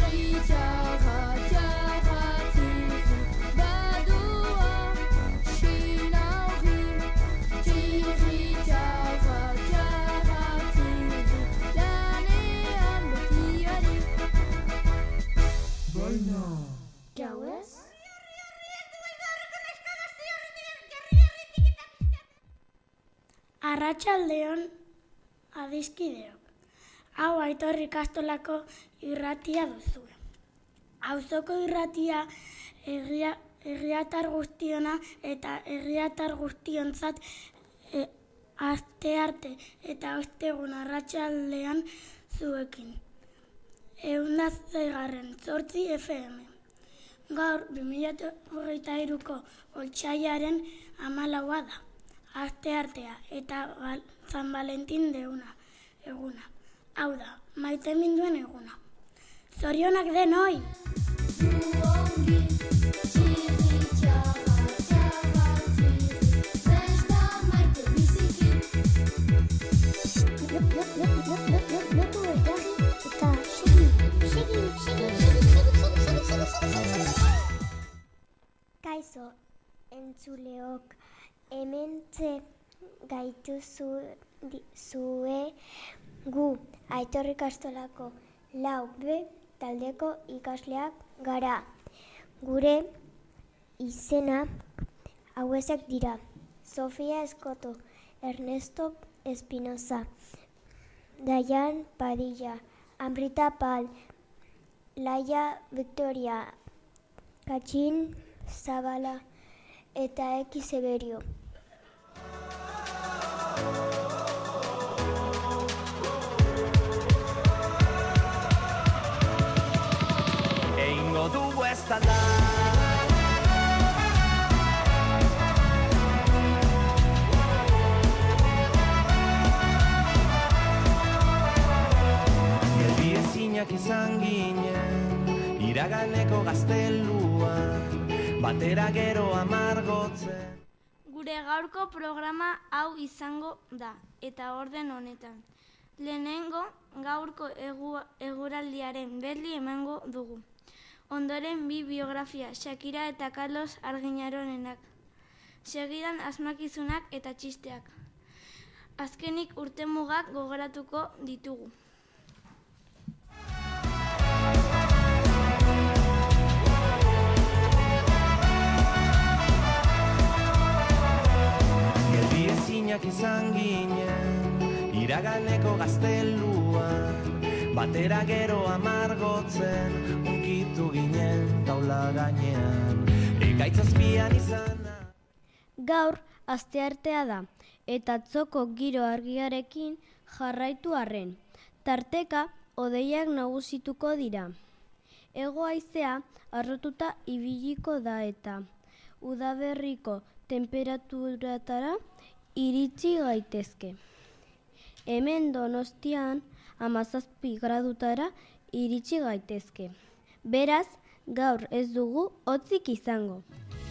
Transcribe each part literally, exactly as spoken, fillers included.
Arratsaldeon adiskideok. Hau Aitor ikastolako irratia duzu. Auzoko irratia herria, herriatar guztiona eta herriatar guztiontzat e, astearte eta ostegun arratsaldean zuekin. Ehun zeigarren zortzi F M. Gaur bi mila hogeita hiruko otsailaren hamalaua da. Asteartea eta San Valentin deuna eguna. Hau da, maite minduen eguna. Zorionak denoi! Kaixo, entzuleok, hementxe gaituzu zue gu Aitor ikastolako lau B taldeko ikasleak gara. Gure izena hauexek dira: Sofia Escoto, Ernesto Espinosa, Dayan Padilla, Amrita Pal, Laia Victoria, Katxin Zabala eta Eki Severio. Eingo dugu eztanda Geldi ezinak izan ginen iraganeko gazteluan batera gero amargotzen. Gure gaurko programa hau izango da, eta orden honetan. Lehenengo gaurko egu, eguraldiaren berri emango dugu. Ondoren bi biografia, Shakira eta Carlos Arginaronenak. Segidan asmakizunak eta txisteak. Azkenik urtemugak gogoratuko ditugu. Ezinak izan ginen iraganeko gazteluan batera gero amargotzen unkitu ginen taula gainean ekaitzazpian izana. Gaur asteartea da eta atzoko giro argiarekin jarraitu arren. Tarteka hodeiak nagusituko dira. Hego haizea harrotuta ibiliko da eta udaberriko temperaturatara iritsi gaitezke. Hemen Donostian hamazazpi gradutara iritsi gaitezke. Beraz, gaur ez dugu hotzik izango.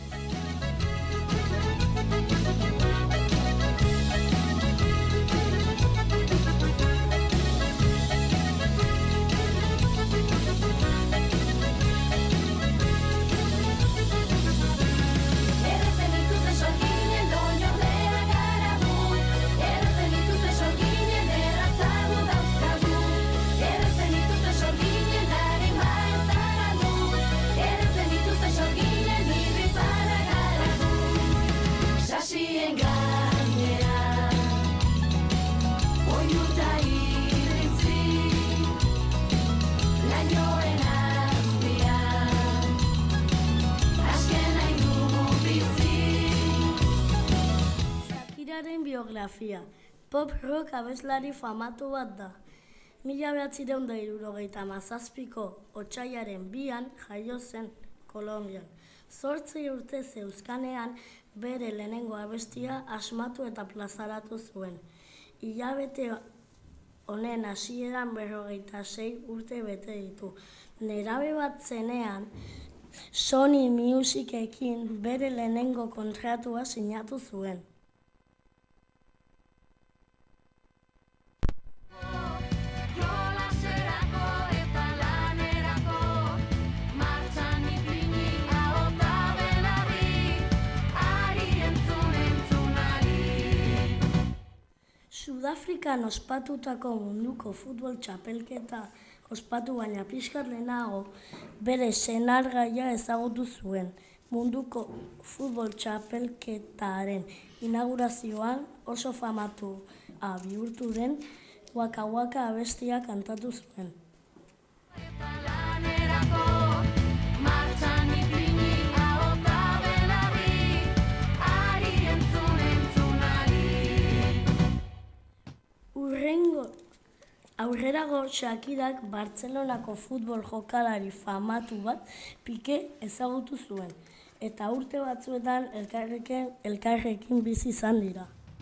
Biografia. Pop rock abeslari famatu bat da. Mila bederatziehun eta hirurogeita hamazazpiko otsailaren bian jaio zen Kolonbian. Zortzi urte zeuzkanean bere lehenengo abestia asmatu eta plazaratu zuen. Hilabete honen hasieran berrogeita sei urte bete ditu. Nerabe bat zenean Sony Musicekin bere lehenengo kontratua sinatu zuen. Jolaserako eta lanerako Afrikan ospatutako munduko futbol txapelketa ospatu baina pixkat lehenago bere senargaia ezagutu zuen. Munduko futbol txapelketaren inaugurazioan oso famatua bihurtu den Waka Waka abestia kantatu zuen. Urrengo aurrerago Shakirak Bartzelonako futbol jokalari famatu bat Pique ezagutu zuen, eta urte batzuetan elkarrekin, elkarrekin bizi izan dira.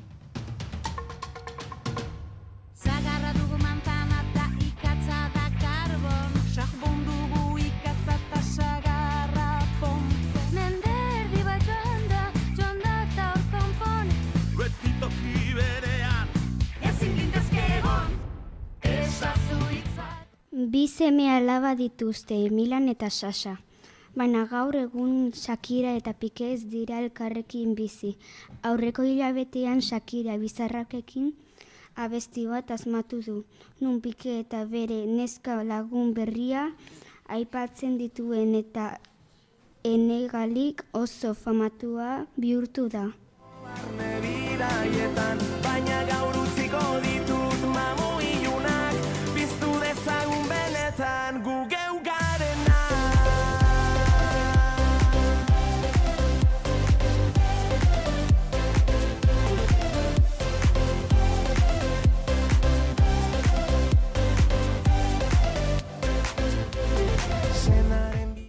Zagarra dugu manzana eta ikatza da karbon, sakbon dugu ikatza eta zagarra pompo. Mende erdi bat joan da, joan da eta hor konpon. Beti toki berean, Ezin gintezke egon, esazu itzat. Bi seme alaba dituzte, Milan eta Sasha. Baina gaur egun Shakira eta Pique ez dira elkarrekin bizi. Aurreko hilabetean Shakira bizarrakekin abesti bat asmatu du. Nun Pique eta bere neska lagun berria aipatzen dituen eta enegalik oso famatua bihurtu da. barne bidaietan, baina gaur utziko ditut mamu ilunak, piztu dezagun benetan gu geu garena. Senaren bi-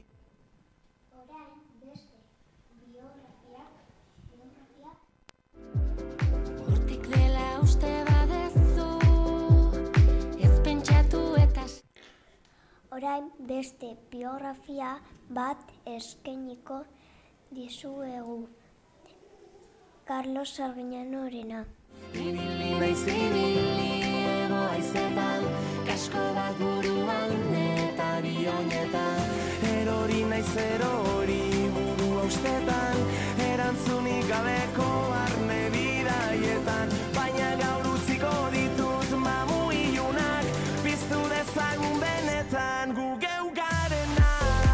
Hortik dela uste badezu, ez pentsatu eta Orain beste biografia bat eskainiko dizuegu. Carlos Arguiñanorena. Ibili naiz ibili ego haizetan, kasko bat buruan eta bionetan. Erori naiz erori burua ustetan, erantzunik gabeko barne bidaietan. Baina gaur utziko ditut mamu ilunak, piztu dezagun benetan gu geu garena.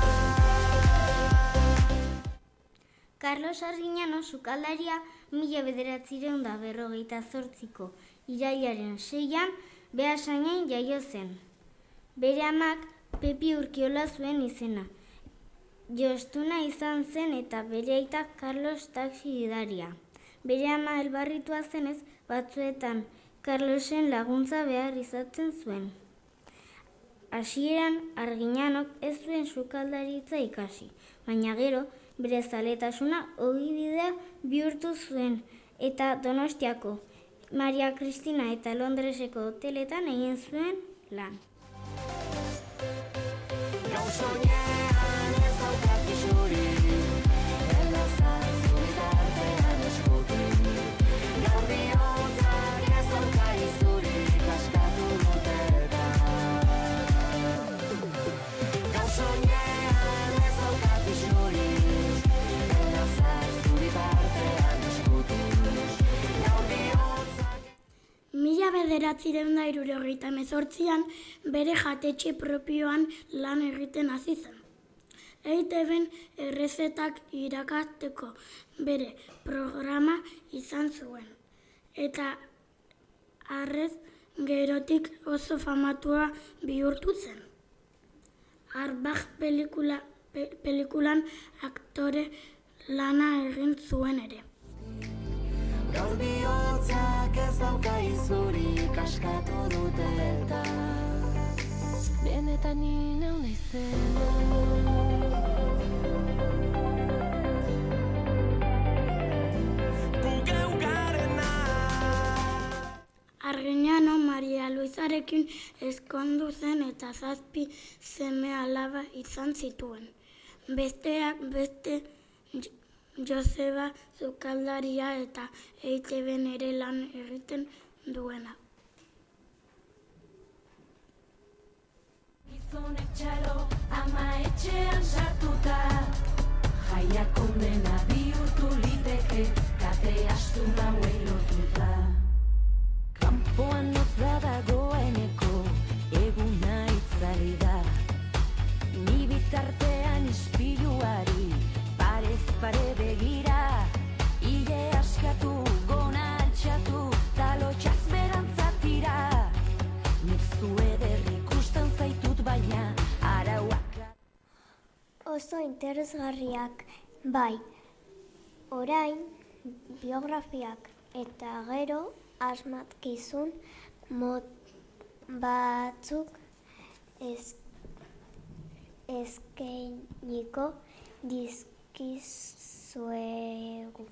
Carlos Arguiñano sukaldaria mila bederatziehun da berrogeita zortziko irailaren seian Beasainen jaio zen. Bere amak Pepi Urkiola zuen izena. Jostuna izan zen eta bere aita Carlos taxi gidaria. Bere ama elbarritua zenez batzuetan Carlosen laguntza behar izaten zuen. Hasieran Arguiñanok ez zuen sukaldaritza ikasi, baina gero bere zaletasuna ogibidea bihurtu zuen eta Donostiako Maria Cristina eta Londreseko hoteletan egin zuen lan. Gau soinean ez daukat pisurik, elazazun bitartean eskutik. Gaur bihotzak ez dauka izurik, askatu dut eta. Gau soinean ez daukat pisurik, elazazun bitartean eskutik. Gaur bihotzak Mila bederatziehun eta hirurogeita hemezortzian bere jatetxe propioan lan egiten hasi zen. E I T Bn errezetak irakasteko bere programa izan zuen. Eta arrez gerotik oso famatua bihurtu zen. Arbach pelikula, pe, pelikulan aktore lana egin zuen ere. gaur bihotzak ez dauka izurik, askatu dut eta. benetan inau naizena. Gu geu garena. Arguiñano Maria Luisarekin ezkondu zen eta zazpi seme alaba izan zituen. Besteak beste Jo- Joseba sukaldaria eta E I T Bn ere lan egiten duena. Gizonek txalo ama etxean sartuta, jaia kondena bihurtu liteke, kate astu nauei lotuta. Kanpo oso interesgarriak, bai. Orain, biografiak eta gero asmatkizun mot batzuk ez, eskainiko dizkizuegu.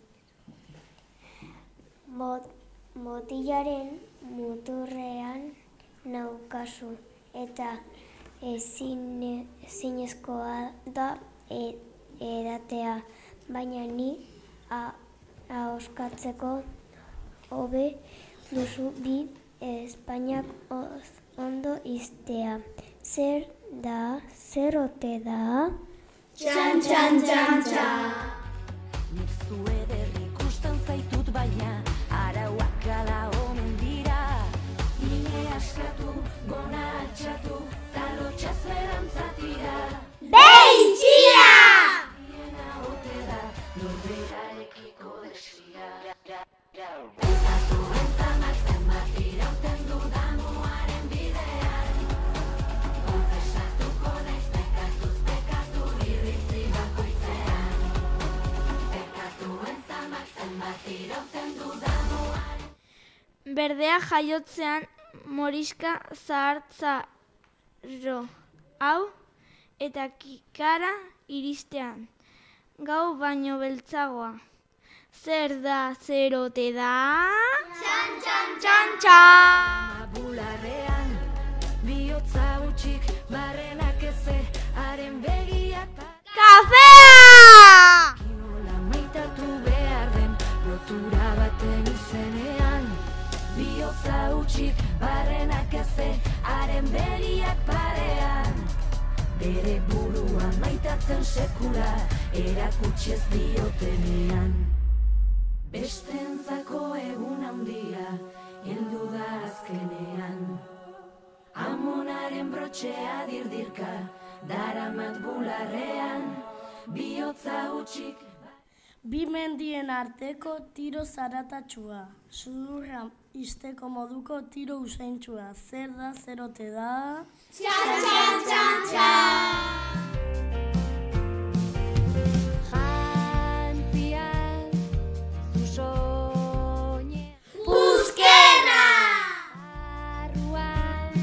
Mot, motilaren muturrean naukazu eta ezin, ezinezkoa da e, edatea, baina ni ahoskatzeko hobe duzu bi Espainiak ondo iztea. Zer da, zer ote da? Txan, txan, txan, txan. Nik zue berri ikusten zaitut baina, arauak ala omen dira. Ine askatu, gona atxatu, talotxaz berantzatira. Beizia! Iena ote da, norberarekiko desia. Berdea jaiotzean moriska zahartzaro hau eta kikara iristean, gau baino beltzagoa. Zer da, zer ote da? Txan, txan, Txan, txan! Bularrean, bihotza utxik, barrenak eze, haren begiak Kafea! Nola maitatu behar den, lotura baten izenean. Bihotza utxik, barrenak eze, haren begiak parean. Bere burua maitatzen sekula, erakutsi ez diotenean. Bestentzako egun handia, heldu da azkenean. Amonaren brotxea dirdirka, daramat bularrean, bihotza utxik. Bi mendien arteko tiro zaratatxua, sudurra izteko moduko tiro usaintxua. Zer da, zer ote da? txan, txan, txan, txan. Jantziaz, zu soñe Puzkerra! barruan,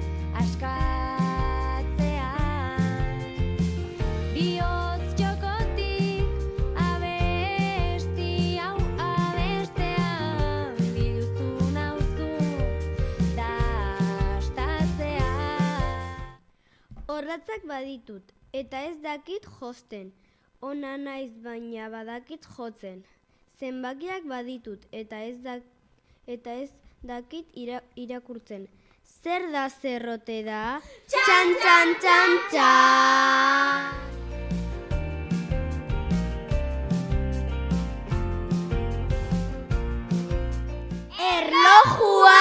askatzean, bihotz jokotik, abesti hau abestean, biluztu nauzu, dastatzean. Orratzak baditut, eta ez dakit josten. Ona naiz baina badakit jotzen. Zenbakiak baditut, eta ez, dak, eta ez dakit ira, irakurtzen. Zer da, zer ote da? Txan, txan, txan, txan! Erlojua!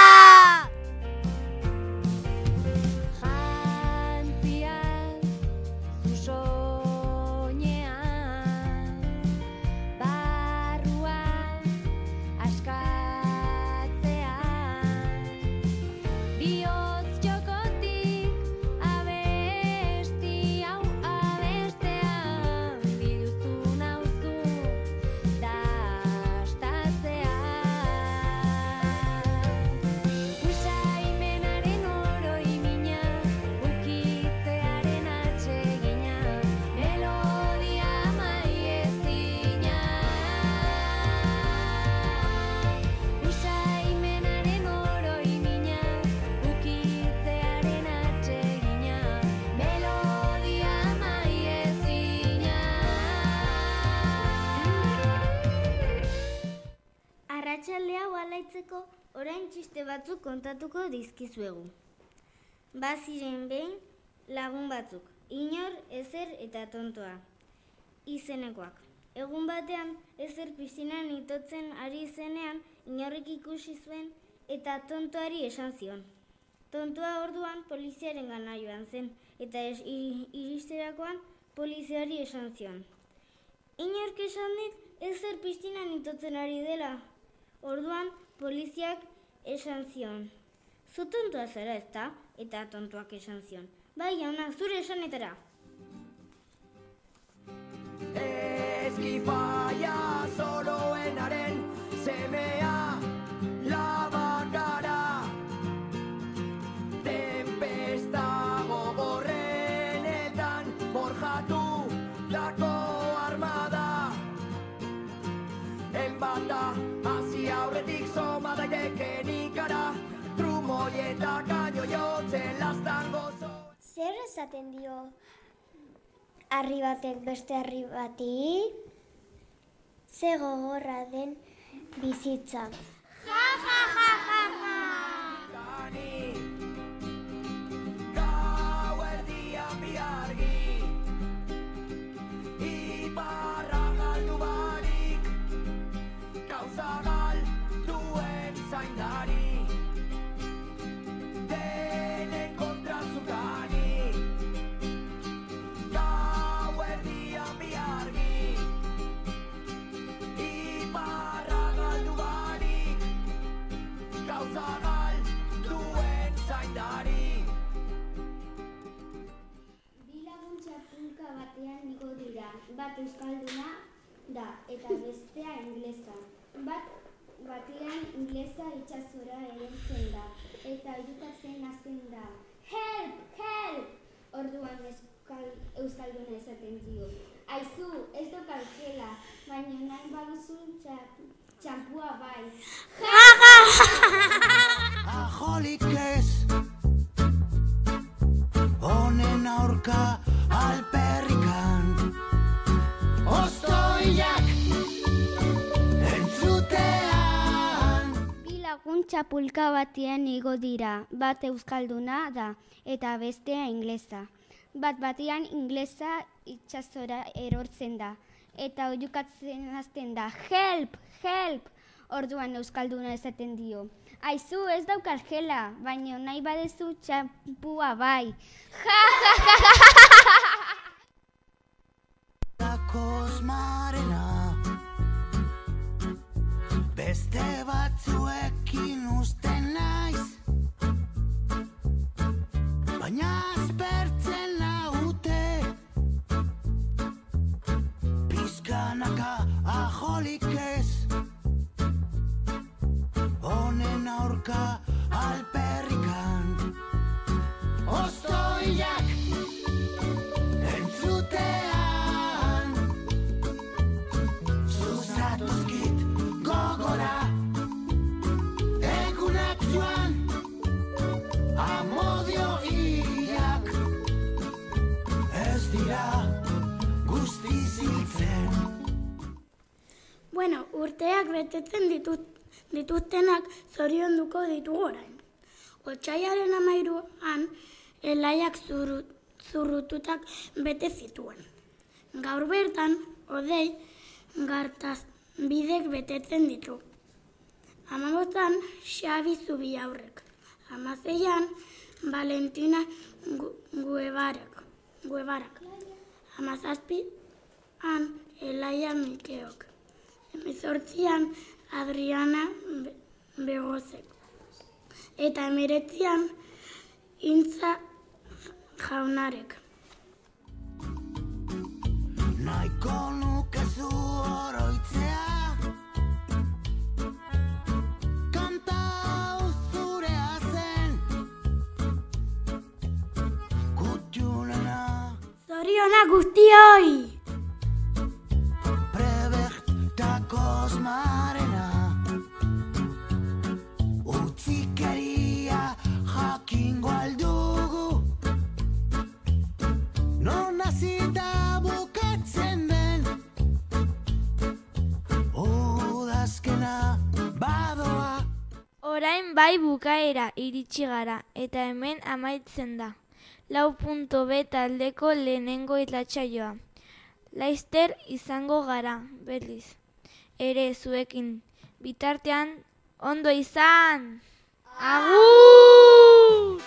Jantziaz, zu soñean, barruan, askatzean, bihotz jokotik, abesti hau abestean, biluztu nauzu, dastatzean. Usaimenaren oroimina, ukitzearen atsegina, melodia maiezina. Usaimenaren oroimina, ukitzearen atsegina, melodia maiezina. Arratsalde hau alaitzeko orain txiste batzuk kontatuko dizkizuegu. Baziren behin lagun batzuk, inor, ezer eta tontoa. Izenekoak. Egun batean ezer piztinan itotzen ari zenean inorrik ikusi zuen eta tontoari esan zion. Tontoa orduan poliziaren gana joan zen eta es, iri- iristerakoan poliziari esan zion. Inork esan dit ezer piztinan itotzen ari dela. Orduan poliziak esan zion. Zu tontoa zara ezta? Eta tontoak esan zion. Bai, jauna, zure esanetara. bat da, hasi aurretik soma daiteken ikara, trumoi eta kaino jotzen lastan gozo. Zer esaten dio harri batek beste harri bati? Ze gogorra den bizitza. Ja, ja, ja, ja, ja. Gau erdian bi argi, iparra galdu barik, gauza galduen zaindari, denen kontra zutani. Gau erdian bi argi, iparra galdu barik, gauza galduen zaindari. Bi lagun txapulka batean igo dira, bat euskalduna da eta bestea inglesa. Bat batean inglesa itsasora erortzen da eta oihukatzen hasten da. Help, help! Orduan euskal, euskalduna esaten dio. Aizu, ez dok alkela, baina nahi baduzu txampua bai. Ajolik ez, honen aurka alperrikan, ostoiak entzutean. Bi lagun txapulka batean igo dira, bat euskalduna da eta bestea inglesa. Bat batean inglesa itsasora erortzen da eta oihukatzen hasten da. Help, help! Orduan euskalduna esaten dio. Aizu, ez daukal gela, baina nahi badezu txampua bai. Ja, ja, ja, ja! Kosmarena, beste batzuekin usten naiz, baina aspertzen naute, pizkanaka ajolik ez, honen aurka alperrikan, ostoiak entzutean, zuzatuzkit gogora, egunak joan, amodio iak, ez dira guztiz hiltzen. Bueno, urteak betetzen ditut, dituztenak zorionduko ditugu orain. Otsailaren hamairuan elaiak zurru, zurrututak bete zituen. Gaur bertan, hodei gartaz bidek betetzen ditu. Hamabostan, Xabi Zubiaurrek. Hamaseian, Valentina Gu- Guevarak. Guevarak. Hamazazpian, Elaia Mikeok. Hemezortzian, Adriana Be- Begozek. Eta hemeretzian, Intza Jaunarek. Nahiko nukezu oroitzea, kanta hau zurea zen, kutxulena. Zorionak guztioi! Prebertako osmarena, utzikeria jakingo aldugu, non hasita bukatzen den, udazkena badoa. Orain bai bukaera iritsi gara eta hemen amaitzen da. Lau punto B taldeko lehenengo irratsaioa. Laizter izango gara, berriz. Ere zuekin bitartean ondo izan! Agur!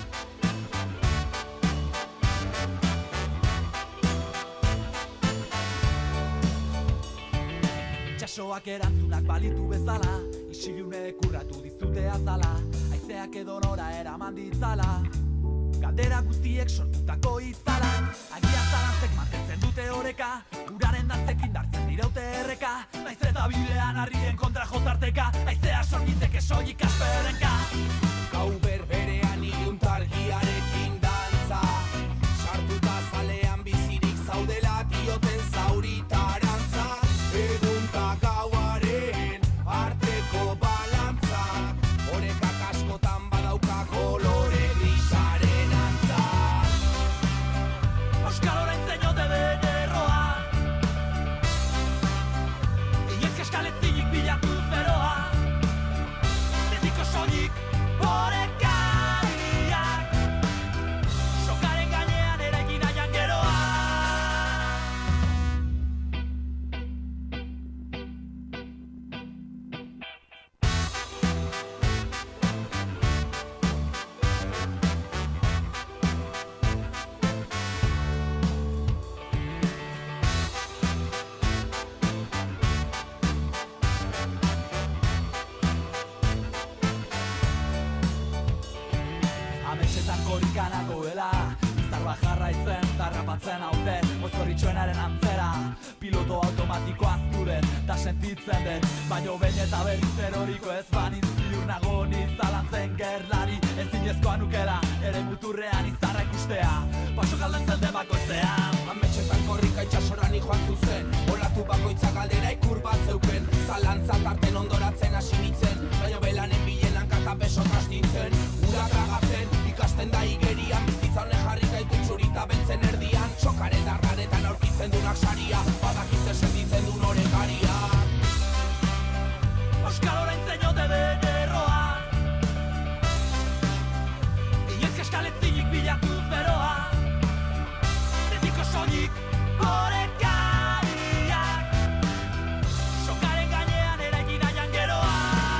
Itxasoak erantzunak balitu bezala, isilune kurratu dizute azala, haizeak edo nora eraman ditzala, galdera guztiek sortutako itzala, agian zalantzek mantentzen dute oreka, uraren dantzekin dartzen diraute erreka, naiz eta bidean harrien kontra jotarteka, haizea sorginteke soilik asperenka. Gau berberean iluntargiarekin dantza, sartuta zalean bizirik zaudela dioten zauritarantza, egunta gauaren zen haute mozkorritxoenaren antzera. Piloto automatiko azturen da sentitzen den, baino behin eta berriz eroriko ez banin ziur nago ni zalantzen gerlari. Ezinezkoa nukela ere muturrean izarra ikustea, paso galden zen debakoitzean. Ametxetan korrika itxasorani joan zuzen, olatu bakoitza galdera ikur bat zeuken. Zalantza tarten ondoratzen hasi nintzen, baino belanen bilenan kata beso trastintzen. Ura tragatzen, ikasten da igerian, bizitza honen jarri gaitu txurita beltzen erdian. Txokaren darraretan aurkitzen dunak saria, badakiz esenditzen duen horekaria. Euskal oraintzen jote den erroa, inoiz eskaletzinik bilatuz beroa. Betiko soilik orekariak, sokaren gainean eraikin aian geroa.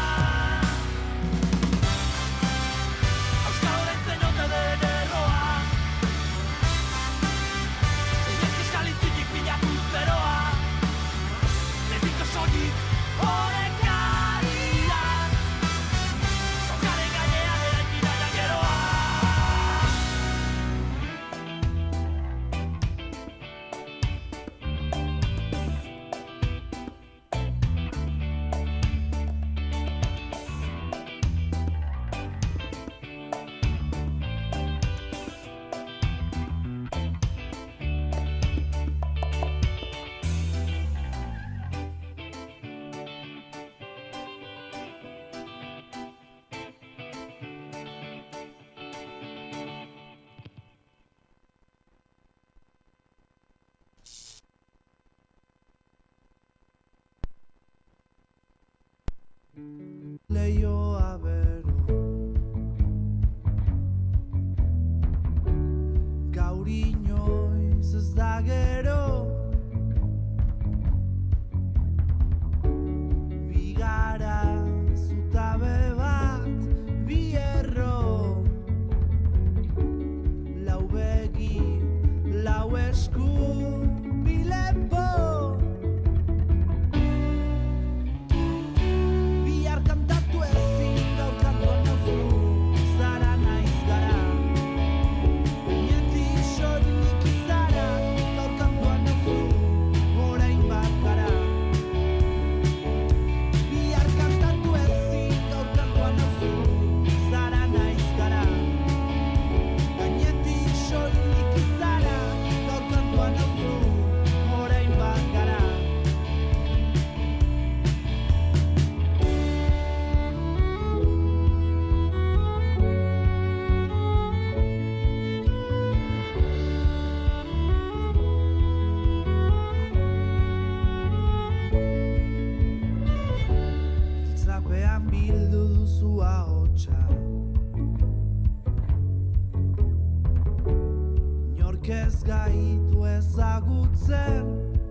Euskal oraintzen jote den erroa, inoiz eskaletzinik bilatuz beroa. Betiko soilik orekariak, sokaren gainean eraikin aian geroa. Leioa bero, gaur inoiz ez da gero, bigara zutabe bat, bi erro, lau begi, lau esku, bi lepo. Kantatu ezin gaur kantuan nauzu, zara naiz gara. Gainetik soilik izarak gaur kantuan nauzu, orain bat gara. Bihar kantatu ezin gaur kantuan nauzu, zara naiz gara. Gainetik soilik izarak gaur kantuan nauzu, orain bat gara. Zapean bildu duzu ahotsa, inork ez gaitu ezagutzen.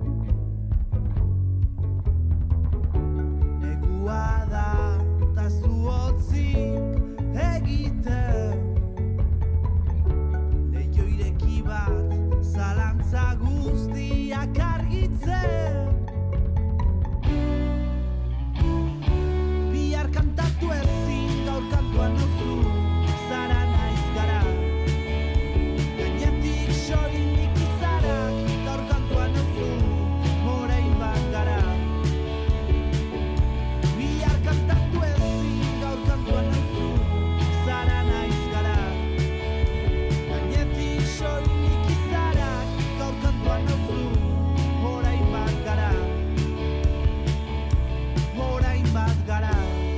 Negua da eta zu hotzik egiten, leio ireki bat zalantza guztiak argitzen. Bihar kantatu ezin gaur kantuan nauzu, zara naiz gara. Gainetik soilik izarak gaur kantuan nauzu, orain bat gara. Bihar kantatu ezin gaur kantuan nauzu, zara naiz gara. Gainetik soilik izarak gaur kantuan nauzu, orain bat gara. Orain bat gara.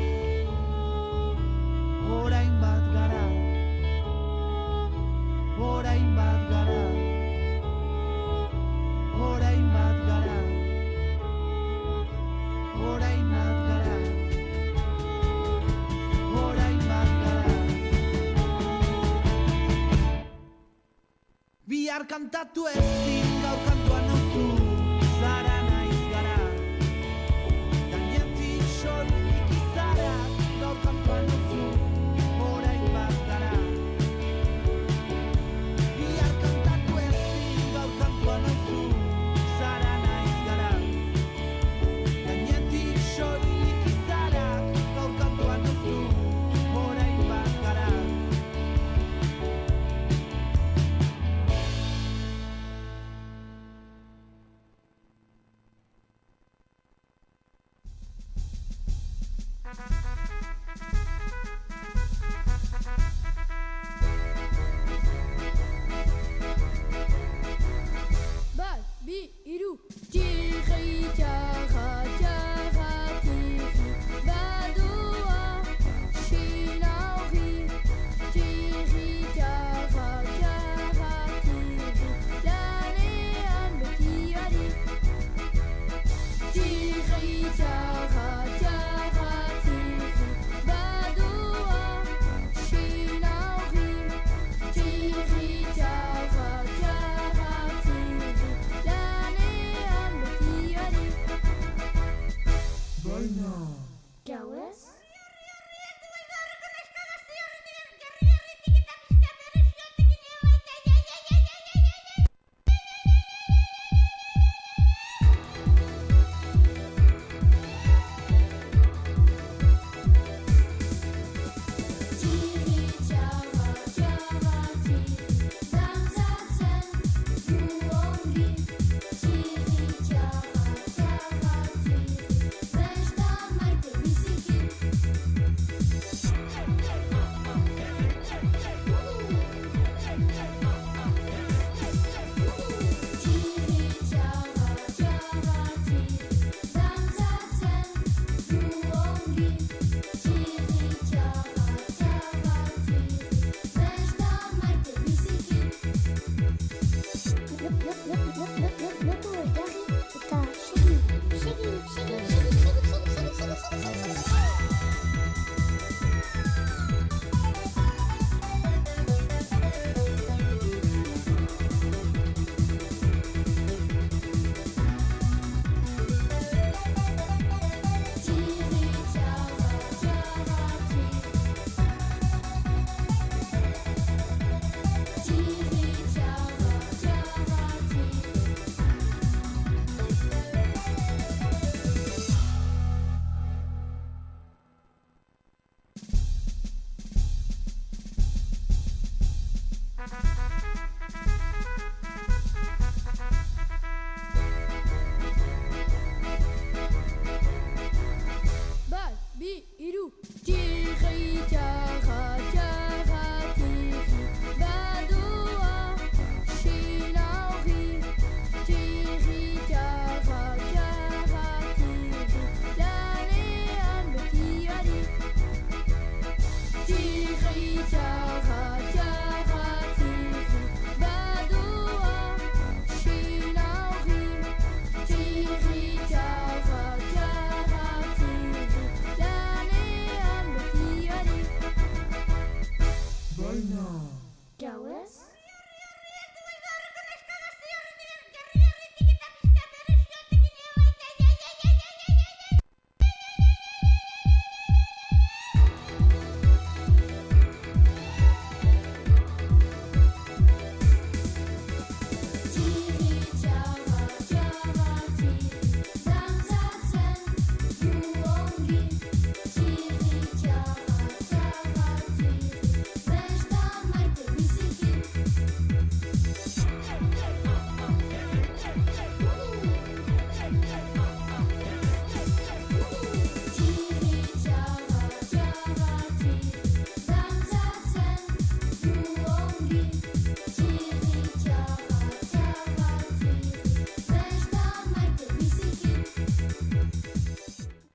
Orain bat gara. Orain bat gara. Orain bat gara. Orain bat gara. Orain bat gara. Bihar kantatu ezin gaur kantuan nauzu, zara naiz gara. Gainetik soilik izarak gaur kantuan nauzu, orain bat gara. Bihar kantatu ezin gaur kantuan nauzu, zara naiz gara. Gainetik soilik izarak gaur kantuan nauzu, orain bat gara. lotu egarri eta segi, segi, segi,